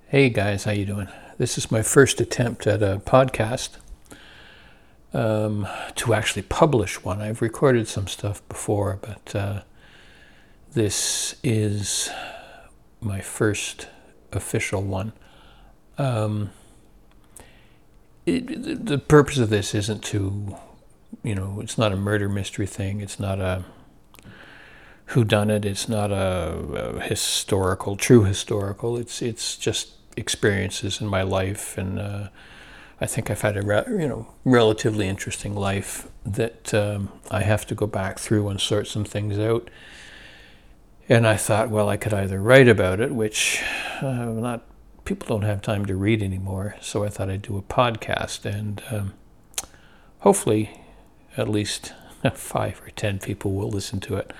Hey guys, how you doing? This is my first attempt at a podcast to actually publish one. I've recorded some stuff before, but this is my first official one. The purpose of this isn't to, it's not a murder mystery thing. It's not a whodunit. It's not a true historical. It's just experiences in my life, and I think I've had a relatively interesting life that I have to go back through and sort some things out. And I thought, well, I could either write about it, which people don't have time to read anymore, so I thought I'd do a podcast, and hopefully at least 5 or 10 people will listen to it.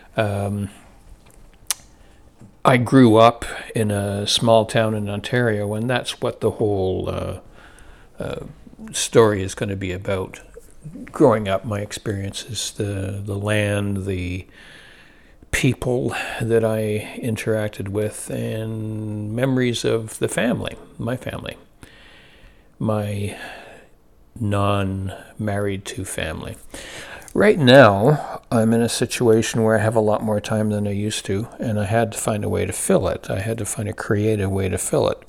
I grew up in a small town in Ontario, and that's what the whole story is going to be about. Growing up, my experiences, the land, the people that I interacted with, and memories of the family, my family, my non-married to family. Right now, I'm in a situation where I have a lot more time than I used to, and I had to find a way to fill it. I had to find a creative way to fill it.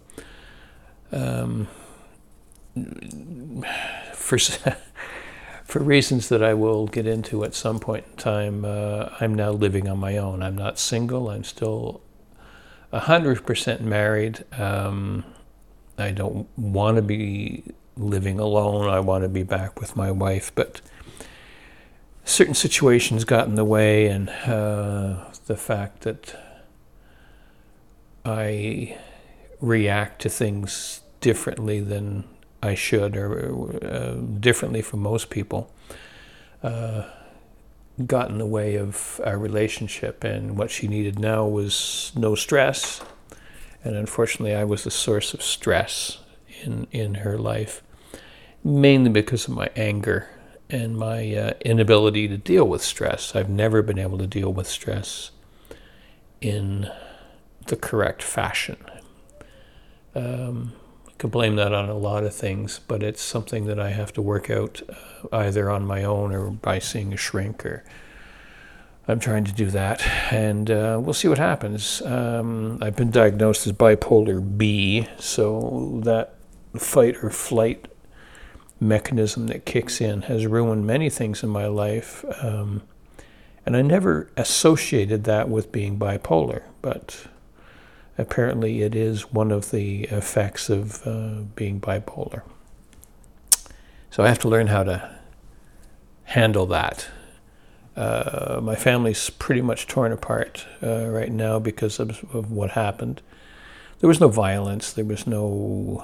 For reasons that I will get into at some point in time, I'm now living on my own. I'm not single. I'm still 100% married. I don't want to be living alone. I want to be back with my wife, but certain situations got in the way, and the fact that I react to things differently than I should, or differently from most people, got in the way of our relationship. And what she needed now was no stress, and unfortunately I was the source of stress in her life, mainly because of my anger and my inability to deal with stress. I've never been able to deal with stress in the correct fashion. I can blame that on a lot of things, but it's something that I have to work out either on my own or by seeing a shrink, or I'm trying to do that, and we'll see what happens. I've been diagnosed as bipolar B, so that fight or flight mechanism that kicks in has ruined many things in my life, and I never associated that with being bipolar, but apparently it is one of the effects of being bipolar. So I have to learn how to handle that. My family's pretty much torn apart right now because of what happened. There was no violence. There was no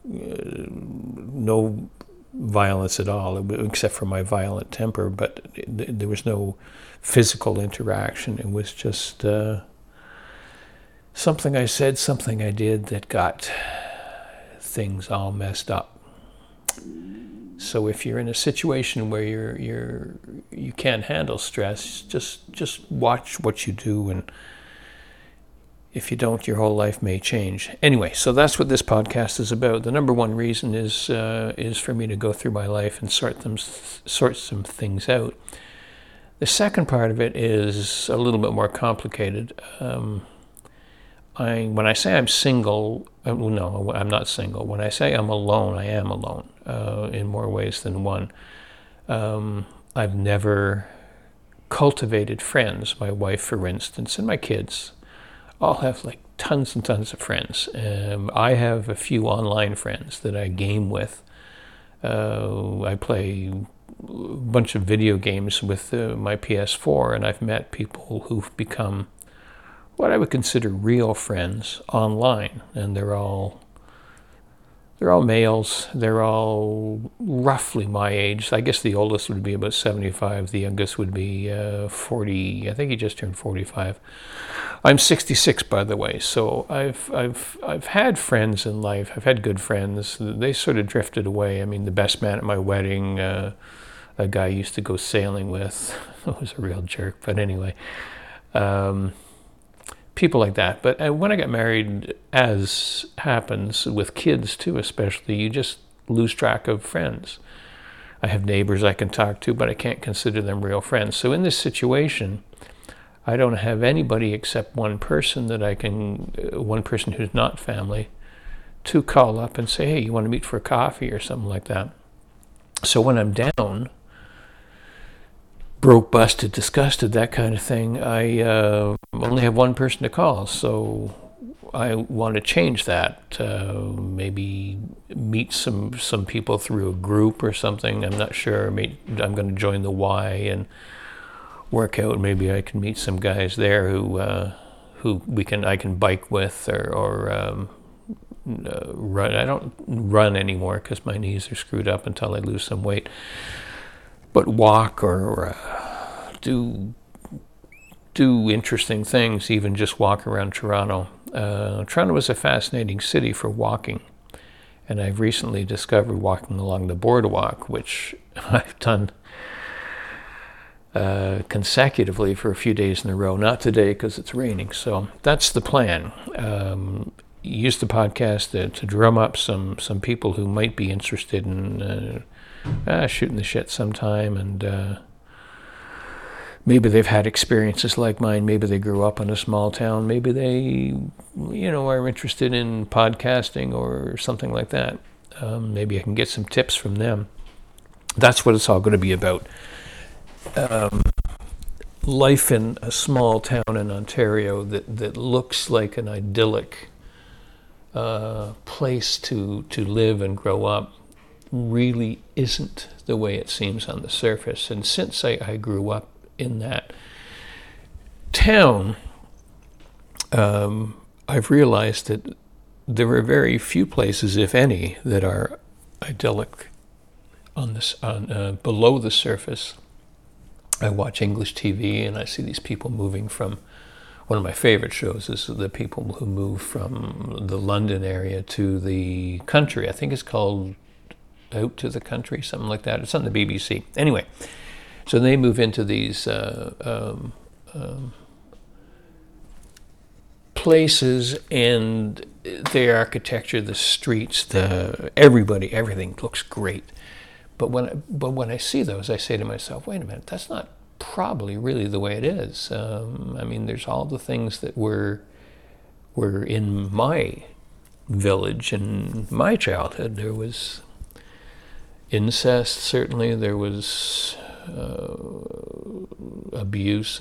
violence at all, except for my violent temper, but there was no physical interaction. It was just something I said, something I did that got things all messed up. So if you're in a situation where you can't handle stress, just watch what you do, and if you don't, your whole life may change. Anyway, so that's what this podcast is about. The number one reason is for me to go through my life and sort some things out. The second part of it is a little bit more complicated. When I say I'm single, no, I'm not single. When I say I'm alone, I am alone in more ways than one. I've never cultivated friends. My wife, for instance, and my kids all have like tons and tons of friends. I have a few online friends that I game with. I play a bunch of video games with my PS4, and I've met people who've become what I would consider real friends online, and they're all males. They're all roughly my age. I guess the oldest would be about 75. The youngest would be 40. I think he just turned 45. I'm 66, by the way. So I've had friends in life. I've had good friends. They sort of drifted away. I mean, the best man at my wedding, a guy I used to go sailing with, was a real jerk. But anyway. people like that. But when I got married, as happens with kids too, especially, you just lose track of friends. I have neighbors I can talk to, but I can't consider them real friends. So in this situation, I don't have anybody except one person one person who's not family, to call up and say, hey, you want to meet for a coffee or something like that. So when I'm down, broke, busted, disgusted, that kind of thing, I only have one person to call. So I want to change that. Maybe meet some people through a group or something. I'm not sure. I'm going to join the Y and work out. Maybe I can meet some guys there who I can bike with or run. I don't run anymore because my knees are screwed up until I lose some weight. But walk or do interesting things, even just walk around Toronto. Toronto is a fascinating city for walking, and I've recently discovered walking along the boardwalk, which I've done consecutively for a few days in a row. Not today because it's raining, so that's the plan. Use the podcast to drum up some people who might be interested in shooting the shit sometime, and maybe they've had experiences like mine. Maybe they grew up in a small town. Maybe they, are interested in podcasting or something like that. Maybe I can get some tips from them. That's what it's all going to be about. Life in a small town in Ontario that looks like an idyllic place to live and grow up really isn't the way it seems on the surface. And since I grew up in that town, I've realized that there are very few places, if any, that are idyllic below the surface. I watch English TV and I see these people moving from, one of my favorite shows is the people who move from the London area to the country. I think it's called Out to the Country, something like that. It's on the BBC. Anyway, so they move into these places, and the architecture, the streets, everything looks great. But when I see those, I say to myself, wait a minute, that's not probably really the way it is. There's all the things that were in my village in my childhood. There was incest, certainly. There was abuse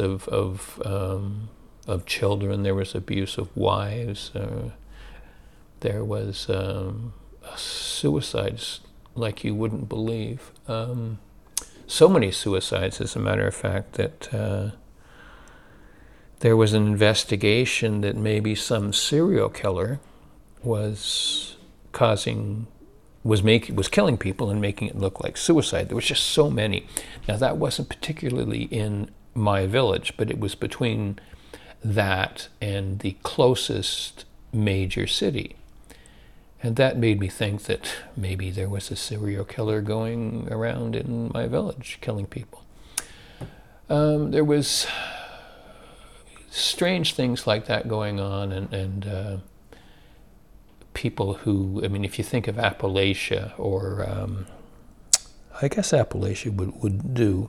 of children. There was abuse of wives. There was suicides like you wouldn't believe. So many suicides, as a matter of fact, that there was an investigation that maybe some serial killer was killing people and making it look like suicide. There was just so many. Now, that wasn't particularly in my village, but it was between that and the closest major city. And that made me think that maybe there was a serial killer going around in my village, killing people. There was strange things like that going on, and people who, if you think of Appalachia, or I guess Appalachia would do.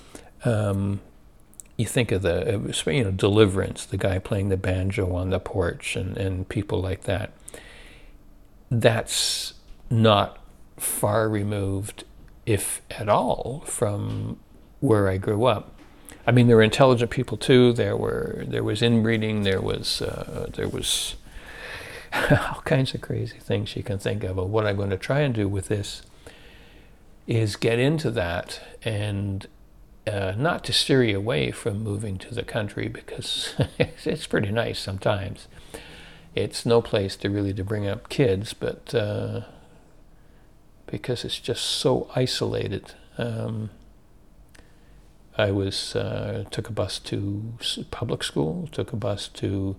You think of Deliverance, the guy playing the banjo on the porch, and people like that. That's not far removed, if at all, from where I grew up. There were intelligent people too. There was inbreeding. There was all kinds of crazy things you can think of. But what I'm going to try and do with this is get into that, and not to steer you away from moving to the country, because it's pretty nice sometimes. It's no place to bring up kids, but because it's just so isolated. I took a bus to public school, took a bus to,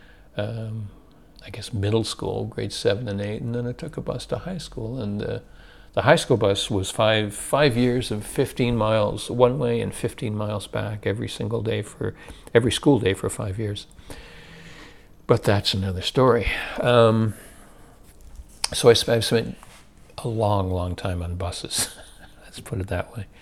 middle school, grades 7 and 8, and then I took a bus to high school. And the high school bus was five years of 15 miles one way and 15 miles back every school day for 5 years. But that's another story. So I've spent a long, long time on buses. Let's put it that way.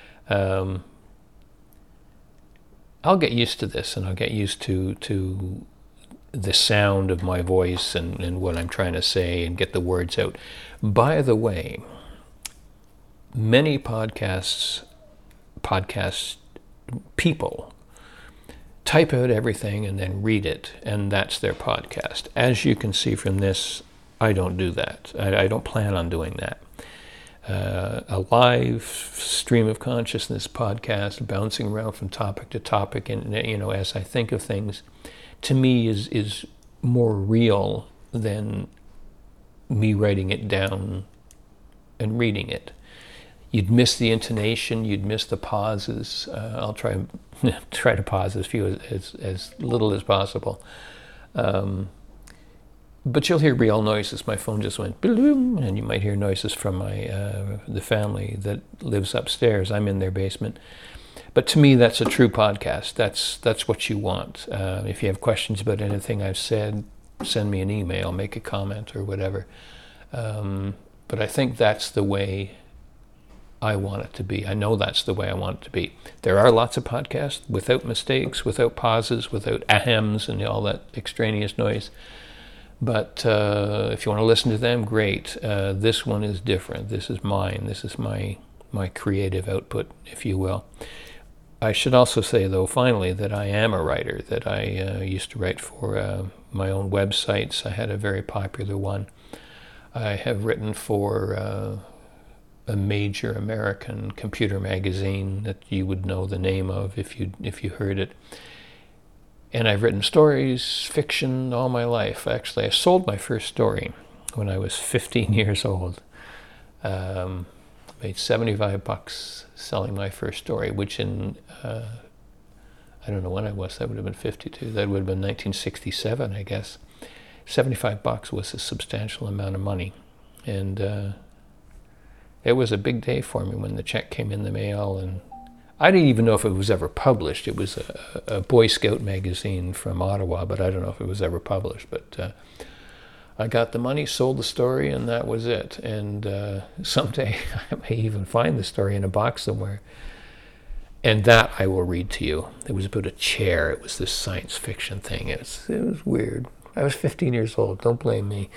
I'll get used to this, and I'll get used to the sound of my voice and what I'm trying to say and get the words out. By the way, many podcast people type out everything and then read it, and that's their podcast. As you can see from this, I don't do that. I don't plan on doing that. A live stream of consciousness podcast, bouncing around from topic to topic, and as I think of things, to me is more real than me writing it down and reading it. You'd miss the intonation, you'd miss the pauses. I'll try to pause as few as little as possible. But you'll hear real noises. My phone just went boom, and you might hear noises from the family that lives upstairs. I'm in their basement. But to me, that's a true podcast. That's what you want. If you have questions about anything I've said, send me an email, make a comment or whatever. But I think that's the way I want it to be. I know that's the way I want it to be. There are lots of podcasts without mistakes, without pauses, without ahems and all that extraneous noise. But if you want to listen to them, great. This one is different. This is mine. This is my creative output, if you will. I should also say, though, finally, that I am a writer, that I used to write for my own websites. I had a very popular one. I have written for a major American computer magazine that you would know the name of if you heard it. And I've written stories, fiction, all my life. Actually, I sold my first story when I was 15 years old. Made $75 selling my first story, which in, I don't know when I was, that would have been 52. That would have been 1967, I guess. $75 was a substantial amount of money. And it was a big day for me when the check came in the mail, and I didn't even know if it was ever published. It was a Boy Scout magazine from Ottawa, but I don't know if it was ever published. But I got the money, sold the story, and that was it. And someday I may even find the story in a box somewhere. And that I will read to you. It was about a chair. It was this science fiction thing. It was weird. I was 15 years old. Don't blame me.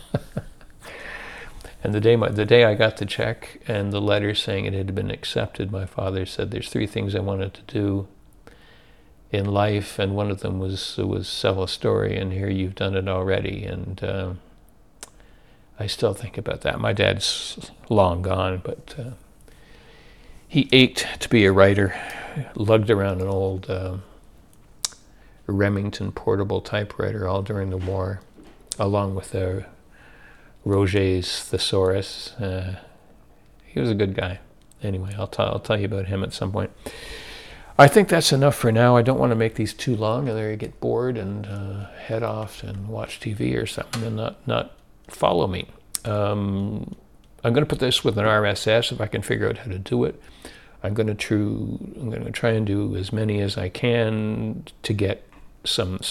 And the day I got the check and the letter saying it had been accepted, my father said, "There's 3 things I wanted to do in life, and one of them was sell a story, and here you've done it already." And I still think about that. My dad's long gone, but he ached to be a writer. Lugged around an old Remington portable typewriter all during the war, along with a Roget's Thesaurus. He was a good guy. Anyway, I'll tell you about him at some point. I think that's enough for now. I don't want to make these too long, and there you get bored and head off and watch TV or something and not follow me. I'm going to put this with an RSS if I can figure out how to do it. I'm going to try and do as many as I can to get some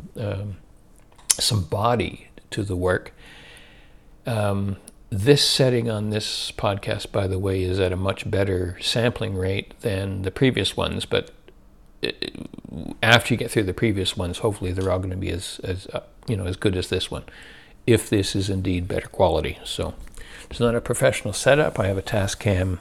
body to the work. This setting on this podcast, by the way, is at a much better sampling rate than the previous ones, but after you get through the previous ones, hopefully they're all going to be as good as this one, if this is indeed better quality. So it's not a professional setup. I have a Tascam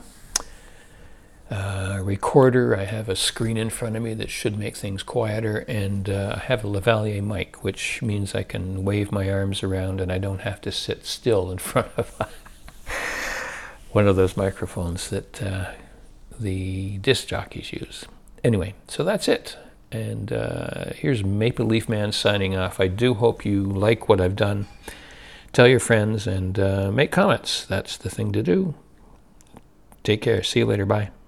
recorder. I have a screen in front of me that should make things quieter, and I have a Lavalier mic, which means I can wave my arms around and I don't have to sit still in front of one of those microphones that the disc jockeys use. Anyway, so that's it. And here's Maple Leaf Man signing off. I do hope you like what I've done. Tell your friends and make comments. That's the thing to do. Take care. See you later. Bye.